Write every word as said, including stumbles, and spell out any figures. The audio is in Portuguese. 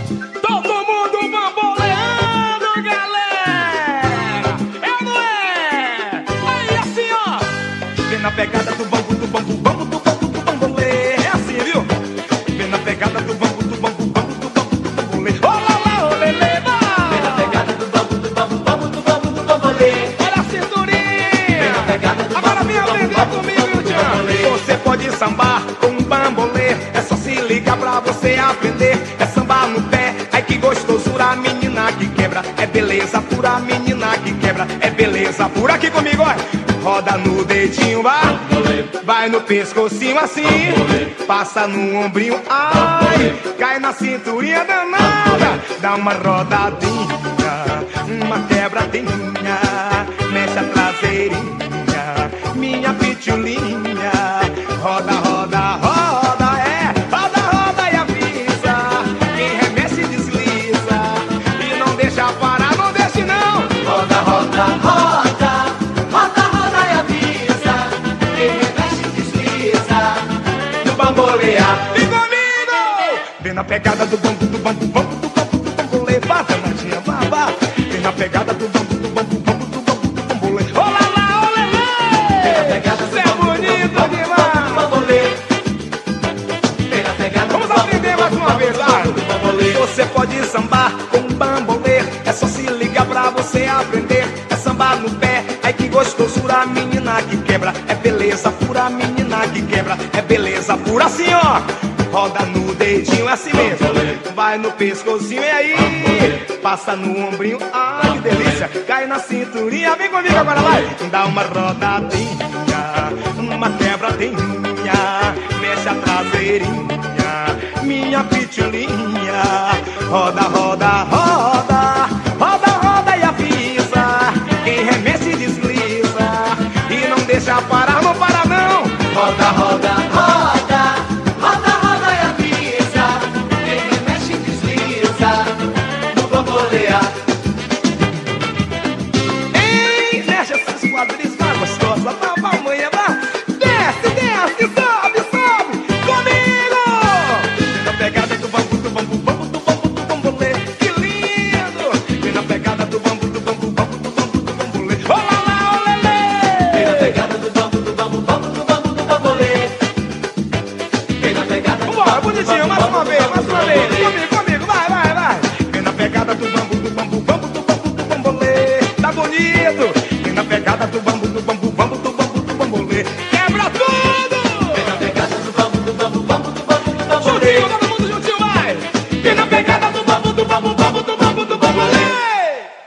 Todo mundo bamboleando, galera! É ou não é? Aí assim, ó! Vem na pegada do bambu, do bambu, bambu, do bambu, do bambolê. É assim, viu? Vem na pegada do bambu, do bambu, bambu, do bambu, do bambolê. Olá lá, olê, lê, vai! Vem na pegada do bambu, do bambu, bambu, do bambu, do bambolê. Olha a cinturinha! Vem na pegada do Agora bambu, vem do bambu, aprender bambu, comigo, bambu, Tchan! bambolê. Você pode sambar com um bambolê. É só se ligar pra você aprender. É sambar no pé, ai que gostosura. Menina que quebra, é beleza pura. Menina que quebra, é beleza pura. Aqui comigo, olha. Roda no dedinho, vai. Vai no pescocinho assim. Passa no ombrinho, ai. Cai na cinturinha danada. Dá uma rodadinha, uma quebradinha. Mexe a traseirinha, minha pitulinha. Roda, roda, roda, é. Roda, roda e avisa. Quem remexe desliza. E não deixa parar, não deixe não. Roda, roda, roda. Roda, roda e avisa. Quem remexe desliza. Do bambolear. Vem comigo! Vem na pegada do bambu, do bambu, bambu, do bambu, do bambolê. Vá, danadinha, vá, vá. Vem na pegada do bambu, do bambu, bambu, do bambu, do bambolê. Olá lá, olê, Vem na lê! pegada do Cê é bambu, do bambu, bonito bambu, demais! do bambolê. Vem na pegada Vamos do bambu, aprender do mais bambu, uma vez, vai! do bambolê. Você pode sambar com um bambolê. É só se ligar pra você aprender. É sambar no pé, ai que gostosura. Menina que quebra, é beleza pura. Menina que quebra, é beleza pura. Assim, ó. Roda no dedinho, é assim mesmo. Vai no pescocinho, e aí? Passa no ombrinho, ai que delícia. Cai na cinturinha, vem comigo agora, vai. Dá uma rodadinha, uma quebradinha. Mexe a traseirinha, minha pitulinha. Roda, roda, roda. Roda, roda e avisa. Quem remexe desliza. E não deixa parar, não para não. Roda, roda, roda. Roda, roda e avisa. Quem remexe desliza. Do bambolear. Ei, mexe essas quadrilhas, vai gostosa. Vá, vá, amanhã, vá. Desce, desce, sobe, sobe. Comigo! Vem na pegada do bambu, do bambu, bambu, do bambu, do bambolê. Que lindo! Vem na pegada do bambu, do bambu, bambu, do bambu, do bambolê. Olá lá, olê, Vem na lê! pegada do bambu, do bambu, bambu, do bambu, do bambolê. Vem na pegada do Vambora, bambu, do bonitinho, bambu, mais uma bambu, vez, bambu, mais do uma vez. bambolê. Comigo, comigo, vai, vai, vai. Vem na pegada do bambu, do bambu, bambu, do bambu, do bambolê. Tá bonito. Vem na pegada do bambu, do bambu, bambu, do bambu, do bambolê. Quebra tudo! Vem na pegada do bambu, do bambu, bambu, do bambu, do bambolê. Juntinho, todo mundo juntinho, vai! Vem na pegada